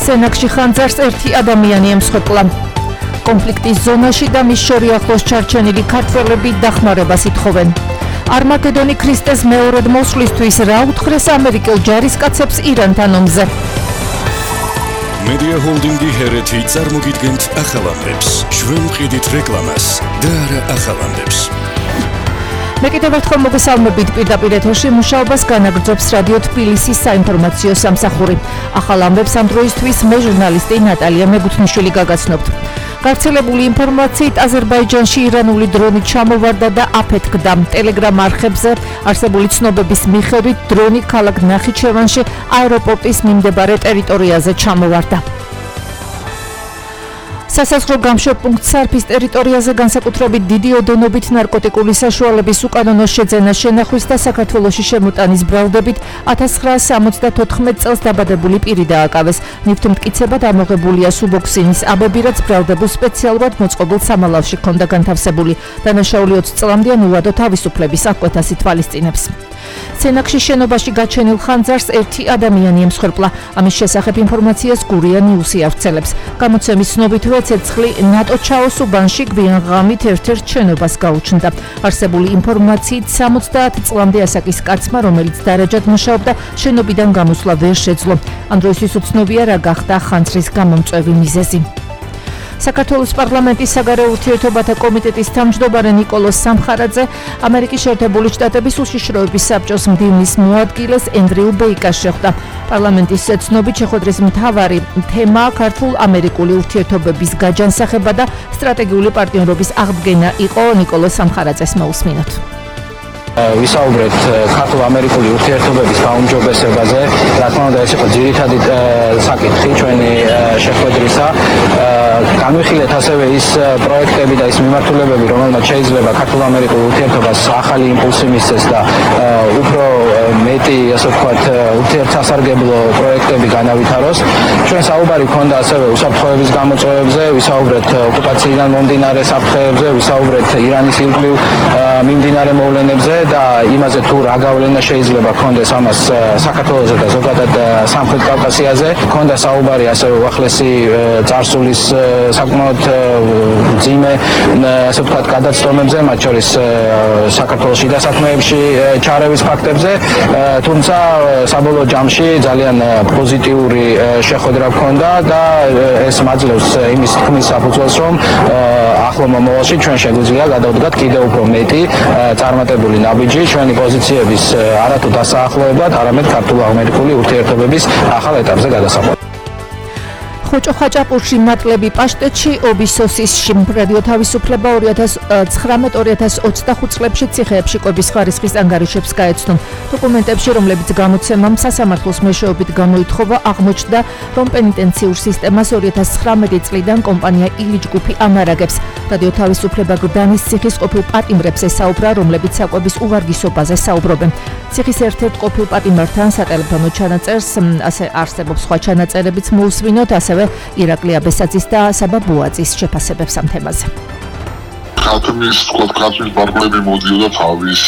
სენაკში ხანძარს ერთი ადამიანი ემსხვერპლა. კონფლიქტის ზონაში და მის შორის ახლოს ჩარჩენილი ქართველები დახმარებას ითხოვენ. არმაგედონი ქრისტეს მეორედ მოსვლისთვის რა უთხრეს ამერიკელ ჯარისკაცებს ირანთან ომზე. Media Holding-ი ჰერეთი წარმოგიდგენთ ახალამებს. ჩვენ ვყიდით რეკლამას და არა ახალამებს. მე კიდევ ერთხელ მოგესალმებით პირდაპირ ეთერში მუშაობას განაგრძობს რადიო თბილისის საინფორმაციო სამსახური. ახალ ამბებს ამ დროისთვის მე ჟურნალისტი ნატალია მეგუთნიშვილი გაგაცნობთ. გავრცელებული ინფორმაციით აზერბაიჯანში ირანული დრონი ჩამოვარდა და აფეთქდა. ტელეგრამ არხებზე არსებული ცნობების მიხედვით დრონი ქალაქ ნახიჩევანში აეროპორტის მიმდებარე ტერიტორიაზე ჩამოვარდა. სასაზღვრო გამშვებ პუნქტ სარფის ტერიტორიაზე განსაკუთრებით დიდი ოდენობით ნარკოტიკული საშუალების უკანონო შეძენა შენახვის და საქართველოში შემოტანის ბრალდებით 1974 წელს დაბადებული პირი დააკავეს. ნივთმტკიცებად ამოღებულია სუბოქსინის აბები, რაც ბრალდებულს სპეციალურად მოწყობილ სამალავში ჰქონდა განთავსებული. დანაშაული 20 წლამდე უადო თავისუფლების აღკვეთას ითვალისწინებს. სენაკში შენობაში გაჩენილ ხანძარს ერთი ადამიანი ემსხვერპლა. ამის შესახებ ინფორმაციას გურია ნიუსი ავრცელებს. გამოცემის ცნობითვე ცეცხლი ნატო ჩაოს უბანში გვიან ღამით ერთ-ერთ შენობას გაუჩნდა. არსებული ინფორმაციით 70 წლამდე ასაკის კაცმა, რომელიც დარაჯად მუშაობდა, შენობიდან გამოსვლა ვერ შეძლო. ამ დროისთვის უცნობია რა გახდა ხანძრის გამომწვევი მიზეზი. საქართველოს პარლამენტის საგარეო ურთიერთობათა კომიტეტის თავმჯდომარე ნიკოლოზ სამხარაძე ამერიკის შეერთებული შტატების უშიშროების საბჭოს მდივნის მოადგილეს ენდრიუ ბეიკას შეხვდა. პარლამენტის ცნობით შეხვედრის მთავარი თემა ქართულ-ამერიკული ურთიერთობების გაჯანსაღება და სტრატეგიული პარტნიორობის აღდგენა იყო. ნიკოლოზ სამხარაძეს მოусმინოთ. ვისაუბრეთ ქართულ-ამერიკული ურთიერთობების გაუმჯობესებაზე. რა თქმა უნდა, ეს იყო ძირითადი საკითხი ჩვენი შეხვედრისა. განვიხილეთ ასევე ის პროექტები და ის მიმართულებები, რომელმაც შეიძლება ქართულ-ამერიკულ ურთიერთობას ახალი იმპულსი მისცეს და უფრო მეტი, ასე ვთქვათ, ურთიერთსასარგებლო პროექტები განავითაროს. ჩვენ საუბარი ჰქონდა ასევე უსაფრთხოების გამოწვევებზე, ვისაუბრეთ ოკუპაციიდან მომდინარე საფრთხეებზე, ვისაუბრეთ ირანის ირგვლივ მიმდინარე მოვლენებზე და იმაზე თუ რა გავლენა შეიძლება ჰქონდეს ამას საქართველოზე და ზოგადად სამხრეთ კავკასიაზე. ჰქონდა საუბარი ასევე უახლესი წარსულის საკმაოდ მძიმე, ასე ვთქვათ, გადაცდომებზე, მათ შორის საქართველოს შიდა საქმეებში ჩარევის ფაქტებზე, თუმცა საბოლოო ჯამში ძალიან პოზიტიური შეხვედრა ჰქონდა და ეს მაძლევს იმის თქმის საფუძველს, რომ ახლო მომავალში ჩვენ შეგვიძლია გადავდგათ კიდევ უფრო მეტი წარმატებული ნაბიჯი ჩვენი პოზიციების არათუ დასაახლოებად, არამედ ქართულ-ამერიკული ურთიერთობების ახალ ეტაპზე გადასაყვანად. ხოჭო-ხაჭაპურში მატლები პაშტეტში ობისოსისში რადიო თავისუფლება 2019-2025 წლებში ციხეებში კვების ხარისხის ანგარიშებს გაეცნო. დოკუმენტებში, რომლებიც გამოცემამ სასამართლოს მეშვეობით გამოითხოვა, აღმოჩნდა, რომ პენიტენციურ სისტემას 2019 წლიდან კომპანია ილიჯ ჯგუფი ამარაგებს. რადიო თავისუფლება გდანის ციხის ყოფილ პატიმრებს ესაუბრა, რომლებიც საკვების უვარგისობაზე საუბრობენ. ციხის ერთ-ერთ ყოფილ პატიმართან სატელეფონო ჩანაწერს, ასე არსებობს სხვა ჩანაწერებიც მოусმინოთ, ასევე ირაკლი აბესაძის და საბა ბუაძის შეფასებებს ამ თემაზე. ქართლის პარკლები მოდიოდა თავის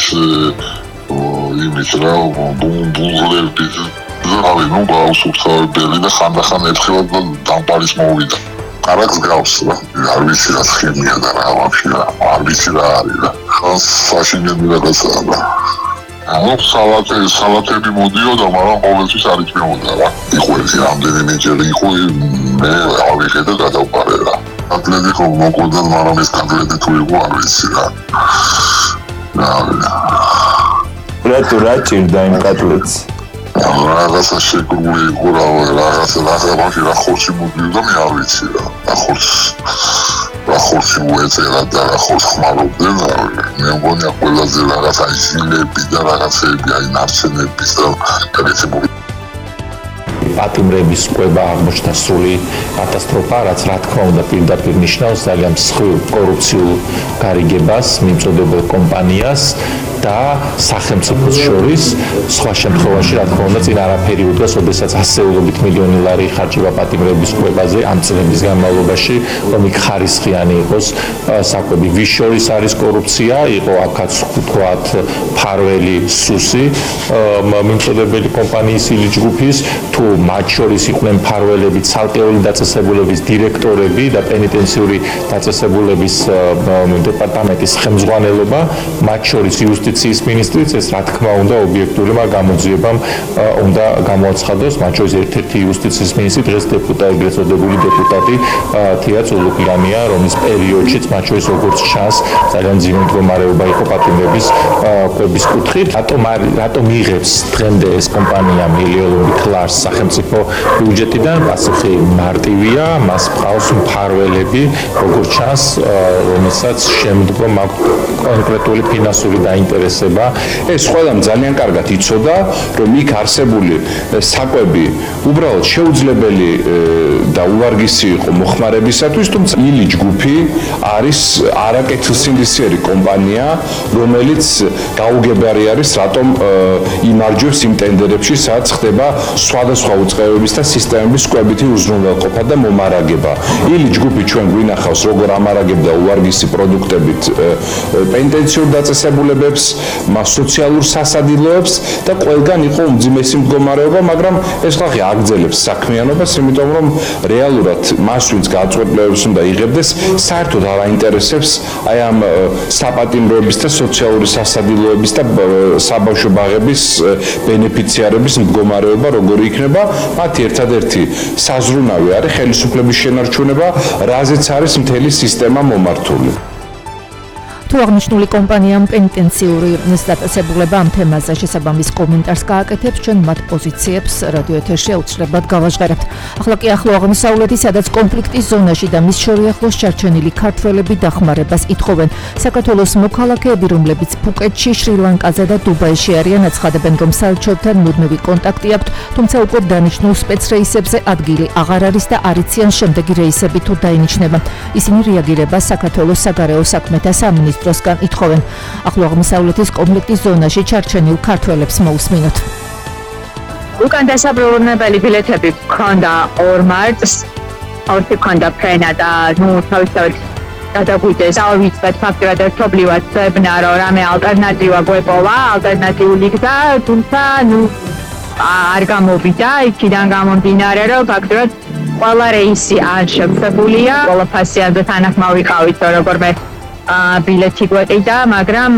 იმით რა ბულღლებით ზავი ნუ გაუსუფთავებელი და ხანდახან ერთხელ დამპარის მოვიდა. კარაკს გავს რა, არ ვიცი რა სქემია და რა ვაფშე რა, არ ვიცი რა არის რა. ხანს საშინელი რაღაცაა რა. ანუ სალათები მოდიოდა, მაგრამ ყოველთვის არ იჭმეოდა რა. იყო ეს რამდენიმეჯერ იყო მე ავიღე და გადავყარე რა. კატლეტი ხო მოკვდა, მაგრამ ეს კატლეტი თუ იყო არ ვიცი რა. რა ჭირდა იმ კატლეტს? რაღაცა შეგრული იყო რა, რაღაცა რა ხორცი მოდიოდა, მე არ ვიცი რა. რა ხორცი უეწერა და რა ხორცს ხმარობდნენ, მე მგონია ყველაზე რაღაცა ჟილები და რაღაცები, აი ნარჩენების და კრეცებული. პატიმრების კვება აღმოჩნდა სრული კატასტროფა, რაც რა თქმა უნდა პირდაპირ ნიშნავს ძალიან მსხვილ კორუფციულ გარიგებას მიმწოდებელ კომპანიას და სახელმწიფოს შორის სხვა შემთხვევაში რა თქმა უნდა წინ არაფერი უდგას, ოდესაც ასეულობით მილიონი ლარი იხარჯება პატიმრების კვებაზე ამ წლების განმავლობაში, რომ იქ ხარისხიანი იყოს საკვები. ვის შორის არის კორუფცია, იყო აქაც ვთქვათ ფარველი სუსი მიმწოდებელი კომპანიის ილიც ჯგუფის, თუ მათ შორის იყვნენ ფარველები, ცალკეული დაწესებულების დირექტორები და პენიტენციური დაწესებულების დეპარტამენტის ხელმძღვანელობა, მათ შორის იუსტიციის მინისტრიც, ეს რა თქმა უნდა ობიექტურმა გამოძიებამ უნდა გამოაცხადოს, მათ შორის ერთ-ერთი იუსტიციის მინისტრი დღეს ეგრეთ წოდებული დეპუტატი თია წულუკიანია, რომლის პერიოდშიც მათ შორის როგორც ჩანს ძალიან მძიმე მდგომარეობა იყო პატიმრების კვების კუთხით. რატომ იღებს დღემდე ეს კომპანია მილიონობით ლარს სახელმწიფო ბიუჯეტიდან? პასუხი მარტივია, მას ჰყავს მფარველები, როგორც ჩანს, რომელსაც შემდგომ აქვს კონკრეტული ფინანსური დაინტერესება. ეს ყველამ ძალიან კარგად იცოდა, რომ იქ არსებული საკვები უბრალოდ შეუძლებელი და უვარგისი იყო მოხმარებისათვის, თუმცა ილი ჯგუფი არის არაკეთილსინდისიერი კომპანია, რომელიც გაუგებარი არის, რატომ იმარჯვებს იმ ტენდერებში, სადაც ხდება სხვადასხვა უწყებების და სისტემების კვებითი უზრუნველყოფა და მომარაგება. ილი ჯგუფი ჩვენ გვინახავს, როგორ ამარაგებდა უვარგისი პროდუქტებით პენტენციურ დაწესებულებებს, მას სოციალურ სასადილოებს და ყველგან იყო უმძიმესი მდგომარეობა, მაგრამ ეს ხალხი აგრძელებს საქმიანობას, იმიტომ რომ რეალურად მას ვინც გაწყვეტილებებს უნდა იღებდეს, საერთოდ არ აინტერესებს აი ამ საპატიმროების და სოციალური სასადილოების და საბავშვო ბაღების ბენეფიციარების მდგომარეობა როგორი იქნება, მათი ერთადერთი საზრუნავი არის ხელისუფლების შენარჩუნება, რაზეც არის მთელი სისტემა მომართული. თუ აღნიშნული კომპანიამ პენიტენციური დაწესებულება ამ თემაზე შესაბამის კომენტარს გააკეთებს, ჩვენ მათ პოზიციებს რადიო ეთერში აუცილებლად გავაჟღერებთ. ახლა კი ახლო აღმოსავლეთი, სადაც კონფლიქტის ზონაში და მის შორიახლოს ჩარჩენილი ქართველები დახმარებას ითხოვენ. საქართველოს მოქალაქეები, რომლებიც ფუკეტში, შრი-ლანკაზე და დუბაიში არიან, აცხადებენ, რომ საელჩოებთან მუდმივი კონტაქტი აქვთ, თუმცა უკვე დანიშნულ სპეცრეისებზე ადგილი აღარ არის და არ იციან შემდეგი რეისები თუ დაინიშნება. ისინი რეაგირებას საქართველოს საგარეო საქმეთა სამინისტროსგან ითხოვენ. ახლო აღმოსავლეთის კონფლიქტის ზონაში ჩარჩენილ ქართველებს მოусმინოთ. უკან დასაბრუნებელი ბილეთები გქონდა 2 მარტს, ორთი გქონდა ფრენა და თავისთავად გადაგვიდეს ავიცეთ ფაქტურად ერთობლივად წებნა, რომ რამე ალტერნატივა გვეპოვა, ალტერნატიული გზა, თუმცა არ გამოვიდა, იქიდან გამომდინარე, რომ ფაქტურად ყველა რეისი არ შეფასებულია, ყველაფასიანზე თანახმავ ვიყავით, როგორმე ბილეთი გვეყიდა, მაგრამ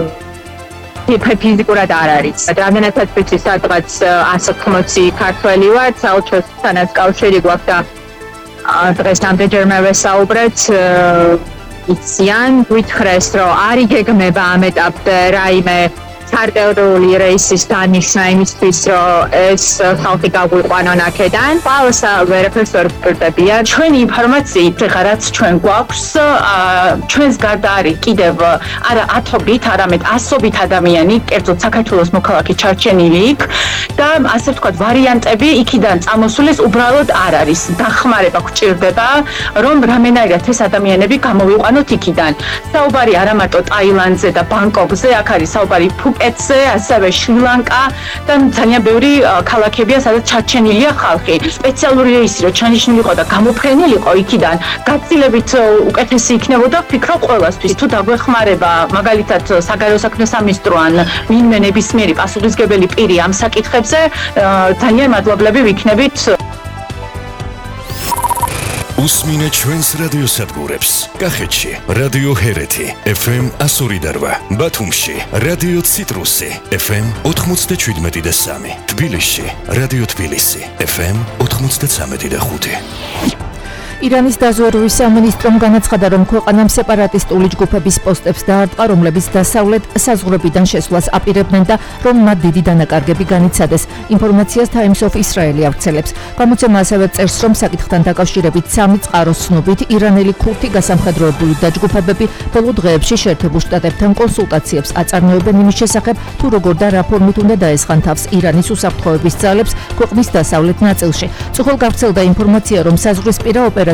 ფიზიკურად არ არის. რამდენადაც ვიცი, სადღაც 180 ქართველი ვართ, საელჩოსთანაც კავშირი გვაქვს და დღესამდე ჯერმე ვესაუბრეთ, იციან, გვითხრეს, რომ არ იგეგმება ამ ეტაპზე რაიმე სარტერიული რეისის დანიშნა იმისთვის, რომ ეს ხალხი გაგვიყვანონ აქედან. ყველას ვერაფერს ვერ ვფრდებიან. ჩვენი ინფორმაციით, რაც ჩვენ გვაქვს, ჩვენს გარდა არის კიდევ არა ათობით, არამედ ასობით ადამიანი, კერძოდ საქართველოს მოქალაქე ჩარჩენილი იქ და ასე ვთქვათ, ვარიანტები იქიდან წამოსulis უბრალოდ არ არის. დახმარება გვჭირდება, რომ რამენაირად ეს ადამიანები გამოვიყვანოთ იქიდან. საუბარი არა მარტო ტაილანდზე და ბანგკოკზე, აქ არის საუბარი ფუკეტზე, ასევე შრი-ლანკა და ძალიან ბევრი ქალაქებია, სადაც ჩარჩენილია ხალხი. სპეციალური რეისი რო ჩანიშნულიყო და გამოფრენილიყო იქიდან, გაცილებით უკეთესი იქნებოდა, ვფიქრობ ყველასთვის. თუ დაგვეხმარება, მაგალითად, საგარეო საქმეთა სამინისტრო ან ვინმე ნებისმიერი პასუხისმგებელი პირი ამ საკითხებზე, ძალიან მადლობლები ვიქნებით. უსმინე ჩვენს რადიო სადგურებს. კახეთში რადიო ჰერეთი FM 102.8, ბათუმში რადიო ციტრუსი FM 97.3, თბილისში რადიო თბილისი FM 93.5. ირანის დაზვერვის სამინისტრომ განაცხადა, რომ ქვეყანამ სეპარატისტული ჯგუფების პოსტებს დაარტყა, რომლებიც დასავლეთ საზღვრებიდან შესვლას აპირებდნენ და რომ მათ დიდი დანაკარგები განიცადეს. ინფორმაციას Times of Israel ავრცელებს. გამოცემა ასევე წერს, რომ საკითხთან დაკავშირებით სამი წყაროს ცნობით ირანელი ქურთი გასამხედროებული დაჯგუფებები ბოლო დღეებში შეერთებულ შტატებთან კონსულტაციებს აწარმოებენ იმის შესახებ, თუ როგორ და რა ფორმით უნდა დაესხან თავს ირანის უსაფრთხოების ძალებს ქვეყნის დასავლეთ ნაწილში. წუხელ გავრცელდა ინფორმაცია, რომ საზღვრისპირა ოპერაცია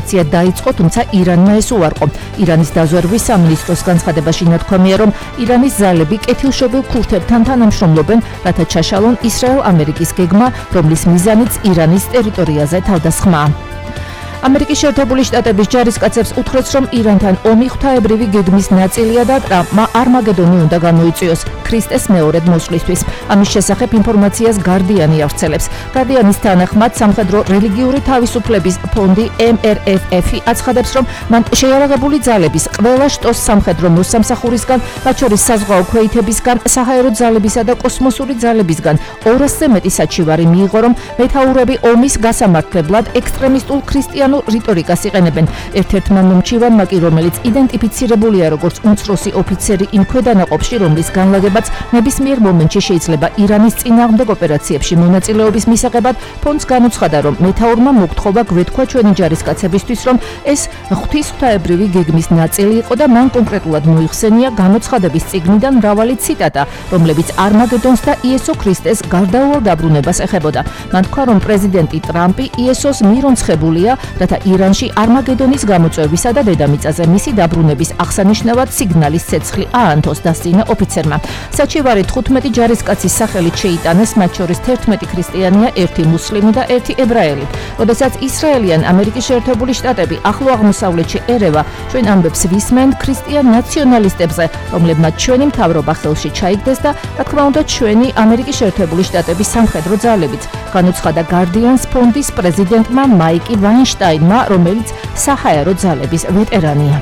ოპერაცია დაიწყო, თუმცა ირანმა ეს უარყო. ირანის დაზვერვის სამინისტროს განცხადებაში ნათქვამია, რომ ირანის ძალები კეთილშობილ ქურთებთან თანამშრომლობენ, რათა ჩაშალონ ისრაელ-ამერიკის გეგმა, რომლის მიზანიც ირანის ტერიტორიაზე თავდასხმაა. ამერიკის შეერთებული შტატების ჯარისკაცებს უთხრეს, რომ ირანთან ომი ღვთაებრივი გეგმის ნაწილია და ტრამპმა არმაგედონი უნდა გამოიწვიოს ქრისტეს მეორედ მოსვლისთვის. ამის შესახებ ინფორმაციას გარდიანი ავრცელებს. გარდიანის თანახმად, სამხედრო რელიგიური თავისუფლების ფონდი MRFF-ი აცხადებს, რომ მან შეიარაღებული ძალების ყველა შტოს სამხედრო მოსამსახურისგან, მათ შორის საზღვაო ქვეითებისგან, საჰაერო ძალებისა და კოსმოსური ძალებისგან 200-ზე მეტი საჩივარი მიიღო, რომ მეთაურები ომის გასამართლებლად ექსტრემისტულ ქრისტიან რიტორიკას იყენებენ. ერთ-ერთმა მომჩივანმა კი, რომელიც იდენტიფიცირებულია როგორც უმცროსი ოფიცერი იმ ქვედანაყოფში, რომლის განლაგებაც ნებისმიერ მომენტში შეიძლება ირანის წინააღმდეგ ოპერაციებში მონაწილეობის მისაღებად, ფონდს განუცხადა, რომ მეთაურმა მოგთხოვა გვეთქვა ჩვენი ჯარისკაცებისთვის, რომ ეს ღვთისღვთაებრივი გეგმის ნაწილი იყო და მან კონკრეტულად მოიხსენია გამოცხადების წიგნიდან მრავალი ციტატა, რომლებიც არმაგედონს და იესო ქრისტეს გარდაუვალ დაბრუნებას ეხებოდა. მან თქვა, რომ პრეზიდენტი ტრამპი იესოს მირონცხებულია, რათა ირანში არმაგედონის გამოწვევისა და დედამიწაზე მისი დაბრუნების აღსანიშნავად სიგნალის ცეცხლი აანთოს, დასწინა ოფიცერმა. საჩივარი 15 ჯარისკაცის სახელით შეიტანეს, მათ შორის 11 ქრისტიანია, 1 მუსლიმი და 1 ებრაელი. როდესაც ისრაელიან ამერიკის შეერთებული შტატები ახლო აღმოსავლეთში ერევა, ჩვენ ამბებს ვისმენთ ქრისტიან ნაციონალისტებზე, რომლებმაც ჩვენი მთავრობა ხელში ჩაიგდეს და რა თქმა უნდა ჩვენი ამერიკის შეერთებული შტატების სამხედრო ძალებიც, განუცხადა გარდიანს ფონდის პრეზიდენტმა მაიკი ვაინშტაინმა, რომელიც საჰაერო ძალების ვეტერანია.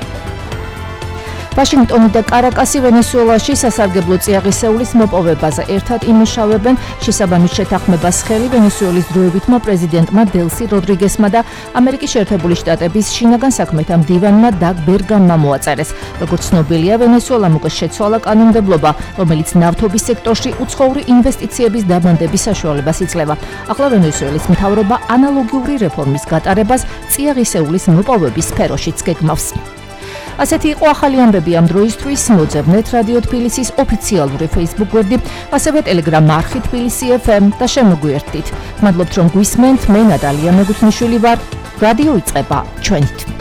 ვაშინგტონი და კარაკასი ვენესუელაში სასარგებლო წიაღისეულის მოპოვებაზე ერთად იმუშავებენ. შესაბამის შეთანხმებას ხელი ვენესუელის დროებითმა პრეზიდენტმა დელსი როდრიგესმა და ამერიკის შეერთებული შტატების შინაგან საქმეთა მდივანმა დაგ ბერგამმა მოაწერეს. როგორც ცნობილია, ვენესუელამ უკვე შეცვალა კანონმდებლობა, რომელიც ნავთობის სექტორში უცხოური ინვესტიციების დაბანდების საშუალებას იძლევა. ახლა ვენესუელის მთავრობა ანალოგიური რეფორმის გატარებას წიაღისეულის მოპოვების სფეროშიც გეგმავს. ასეთი იყო ახალი ამბები ამ დროისთვის. მოძებნეთ რადიო თბილისის ოფიციალური Facebook გვერდი, ასევე Telegram არხი თბილისი FM და შემოგვიერთდით. მადლობთ, რომ გვისმენთ. მე ნატალია მეგუთნიშვილი ვარ. რადიო იწყება ჩვენით.